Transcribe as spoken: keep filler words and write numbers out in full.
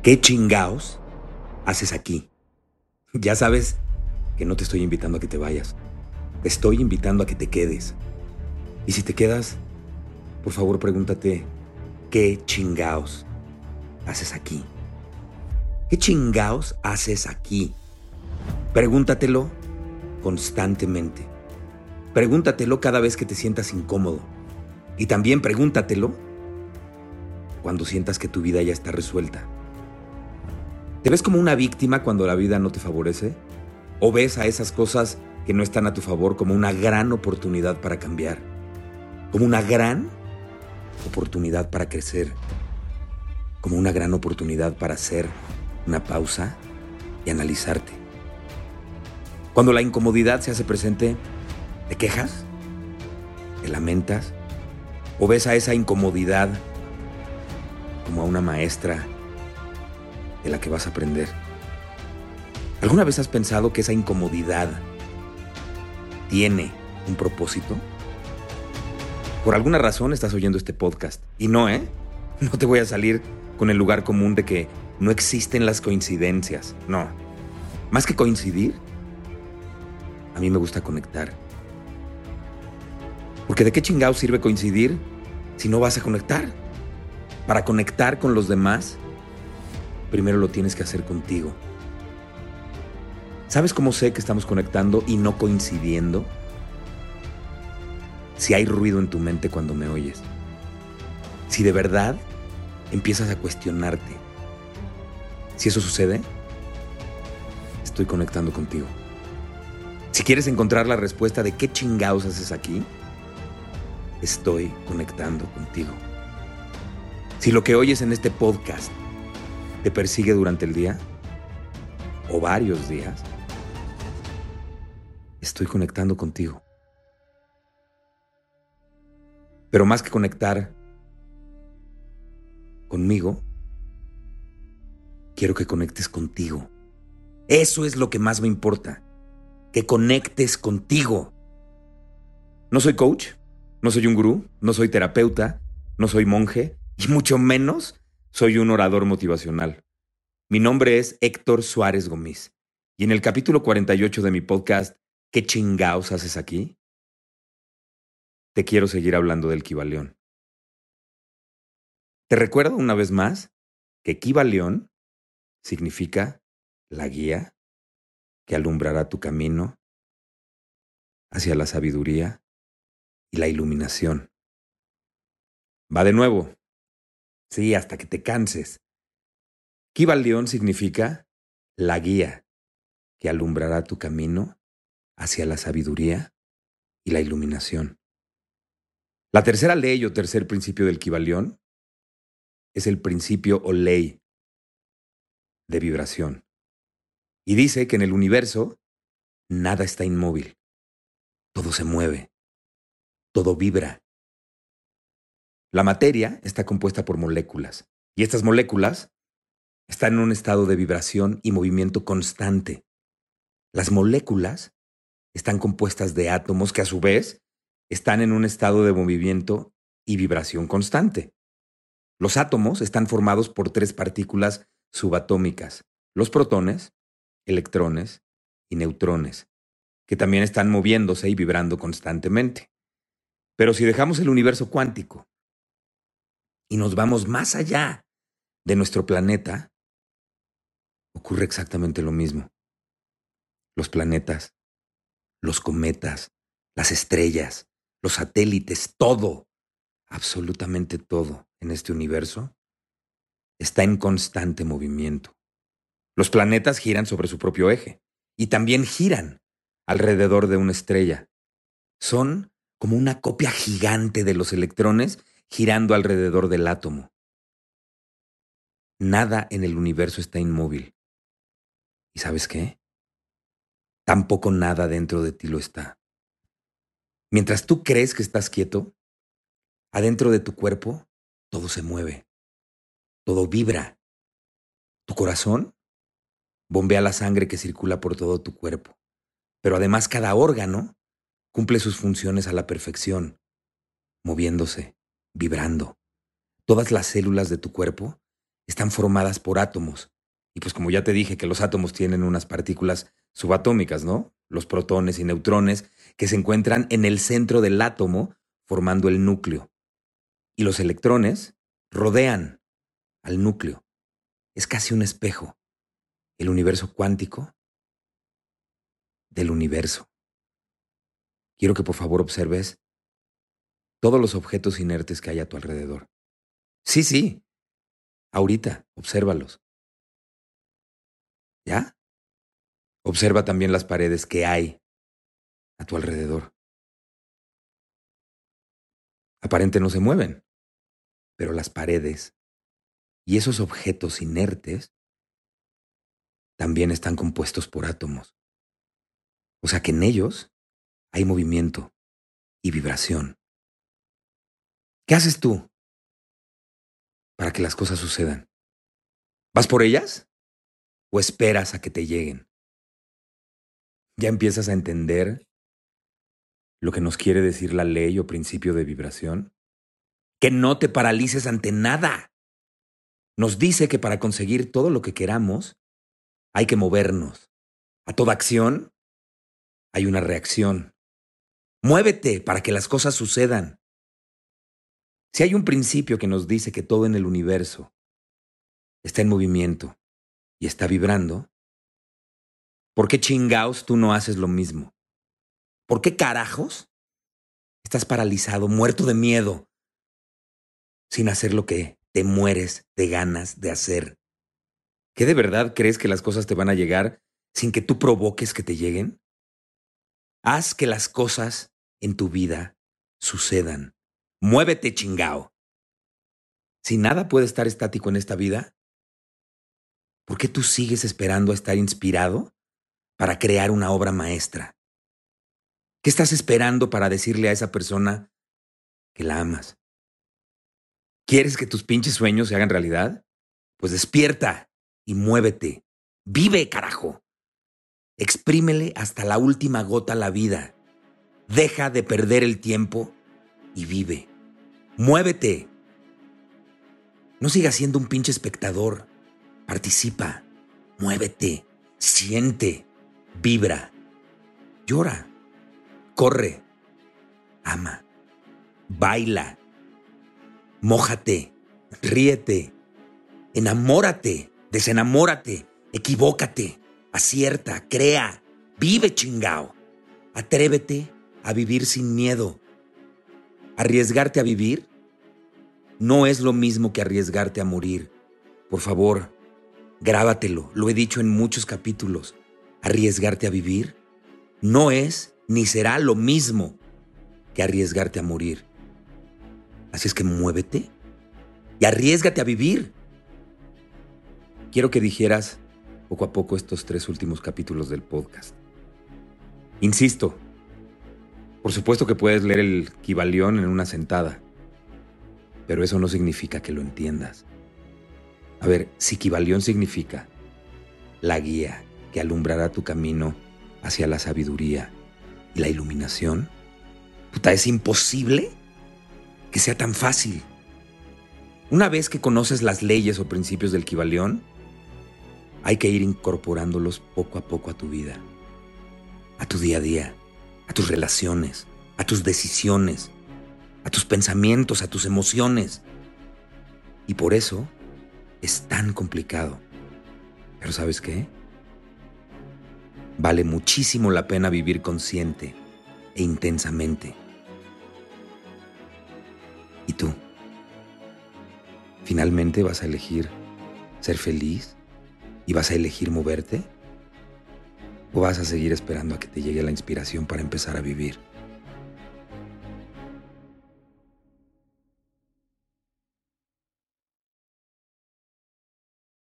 ¿Qué chingaos haces aquí? Ya sabes que no te estoy invitando a que te vayas. Te estoy invitando a que te quedes. Y si te quedas, por favor pregúntate, ¿qué chingaos haces aquí? ¿Qué chingaos haces aquí? Pregúntatelo constantemente. Pregúntatelo cada vez que te sientas incómodo. Y también pregúntatelo cuando sientas que tu vida ya está resuelta. ¿Te ves como una víctima cuando la vida no te favorece? ¿O ves a esas cosas que no están a tu favor como una gran oportunidad para cambiar? Como una gran oportunidad para crecer. Como una gran oportunidad para hacer una pausa y analizarte. Cuando la incomodidad se hace presente, ¿te quejas? ¿Te lamentas? ¿O ves a esa incomodidad como a una maestra de la que vas a aprender? ¿Alguna vez has pensado que esa incomodidad tiene un propósito? Por alguna razón estás oyendo este podcast. Y no, ¿eh? No te voy a salir con el lugar común de que no existen las coincidencias. No. Más que coincidir, a mí me gusta conectar. Porque ¿de qué chingado sirve coincidir si no vas a conectar? Para conectar con los demás, primero lo tienes que hacer contigo. ¿Sabes cómo sé que estamos conectando y no coincidiendo? Si hay ruido en tu mente cuando me oyes. Si de verdad empiezas a cuestionarte. Si eso sucede, estoy conectando contigo. Si quieres encontrar la respuesta de qué chingados haces aquí, estoy conectando contigo. Si lo que oyes en este podcast te persigue durante el día, o varios días, estoy conectando contigo. Pero más que conectar conmigo, quiero que conectes contigo. Eso es lo que más me importa, que conectes contigo. No soy coach, no soy un gurú, no soy terapeuta, no soy monje, y mucho menos soy un orador motivacional. Mi nombre es Héctor Suárez Gómez, y en el capítulo cuarenta y ocho de mi podcast, ¿qué chingaos haces aquí?, te quiero seguir hablando del Kybalión. Te recuerdo una vez más que Kybalión significa la guía que alumbrará tu camino hacia la sabiduría y la iluminación. Va de nuevo. Sí, hasta que te canses. Kybalión significa la guía que alumbrará tu camino hacia la sabiduría y la iluminación. La tercera ley o tercer principio del Kybalión es el principio o ley de vibración. Y dice que en el universo nada está inmóvil. Todo se mueve. Todo vibra. La materia está compuesta por moléculas. Y estas moléculas están en un estado de vibración y movimiento constante. Las moléculas están compuestas de átomos que a su vez están en un estado de movimiento y vibración constante. Los átomos están formados por tres partículas subatómicas: los protones, electrones y neutrones, que también están moviéndose y vibrando constantemente. Pero si dejamos el universo cuántico y nos vamos más allá de nuestro planeta, ocurre exactamente lo mismo. Los planetas, los cometas, las estrellas, los satélites, todo, absolutamente todo en este universo está en constante movimiento. Los planetas giran sobre su propio eje y también giran alrededor de una estrella. Son como una copia gigante de los electrones girando alrededor del átomo. Nada en el universo está inmóvil. ¿Y sabes qué? Tampoco nada dentro de ti lo está. Mientras tú crees que estás quieto, adentro de tu cuerpo todo se mueve, todo vibra. Tu corazón bombea la sangre que circula por todo tu cuerpo, pero además cada órgano cumple sus funciones a la perfección, moviéndose, vibrando. Todas las células de tu cuerpo están formadas por átomos. Y pues como ya te dije que los átomos tienen unas partículas subatómicas, ¿no? Los protones y neutrones que se encuentran en el centro del átomo formando el núcleo. Y los electrones rodean al núcleo. Es casi un espejo. El universo cuántico del universo. Quiero que por favor observes todos los objetos inertes que hay a tu alrededor. Sí, sí, ahorita, obsérvalos. ¿Ya? Observa también las paredes que hay a tu alrededor. Aparente no se mueven, pero las paredes y esos objetos inertes también están compuestos por átomos. O sea que en ellos hay movimiento y vibración. ¿Qué haces tú para que las cosas sucedan? ¿Vas por ellas o esperas a que te lleguen? ¿Ya empiezas a entender lo que nos quiere decir la ley o principio de vibración? Que no te paralices ante nada. Nos dice que para conseguir todo lo que queramos hay que movernos. A toda acción hay una reacción. Muévete para que las cosas sucedan. Si hay un principio que nos dice que todo en el universo está en movimiento y está vibrando, ¿por qué chingaos tú no haces lo mismo? ¿Por qué carajos estás paralizado, muerto de miedo, sin hacer lo que te mueres de ganas de hacer? ¿Qué de verdad crees que las cosas te van a llegar sin que tú provoques que te lleguen? Haz que las cosas en tu vida sucedan. Muévete, chingao. Si nada puede estar estático en esta vida, ¿por qué tú sigues esperando a estar inspirado para crear una obra maestra? ¿Qué estás esperando para decirle a esa persona que la amas? ¿Quieres que tus pinches sueños se hagan realidad? Pues despierta y muévete. Vive, carajo. Exprímele hasta la última gota la vida. Deja de perder el tiempo y vive. Muévete. No sigas siendo un pinche espectador. Participa. Muévete. Siente. Vibra. Llora. Corre. Ama. Baila. Mójate. Ríete. Enamórate. Desenamórate. Equivócate. Acierta. Crea. Vive, chingao. Atrévete a vivir sin miedo. Arriesgarte a vivir no es lo mismo que arriesgarte a morir. Por favor, grábatelo. Lo he dicho en muchos capítulos. Arriesgarte a vivir no es ni será lo mismo que arriesgarte a morir. Así es que muévete y arriésgate a vivir. Quiero que dijeras poco a poco estos tres últimos capítulos del podcast. Insisto, por supuesto que puedes leer el Kybalión en una sentada, pero eso no significa que lo entiendas. A ver, si Kybalión significa la guía que alumbrará tu camino hacia la sabiduría y la iluminación, puta, es imposible que sea tan fácil. Una vez que conoces las leyes o principios del Kybalión, hay que ir incorporándolos poco a poco a tu vida, a tu día a día, a tus relaciones, a tus decisiones, a tus pensamientos, a tus emociones. Y por eso es tan complicado. Pero ¿sabes qué? Vale muchísimo la pena vivir consciente e intensamente. ¿Y tú? ¿Finalmente vas a elegir ser feliz y vas a elegir moverte? ¿O vas a seguir esperando a que te llegue la inspiración para empezar a vivir?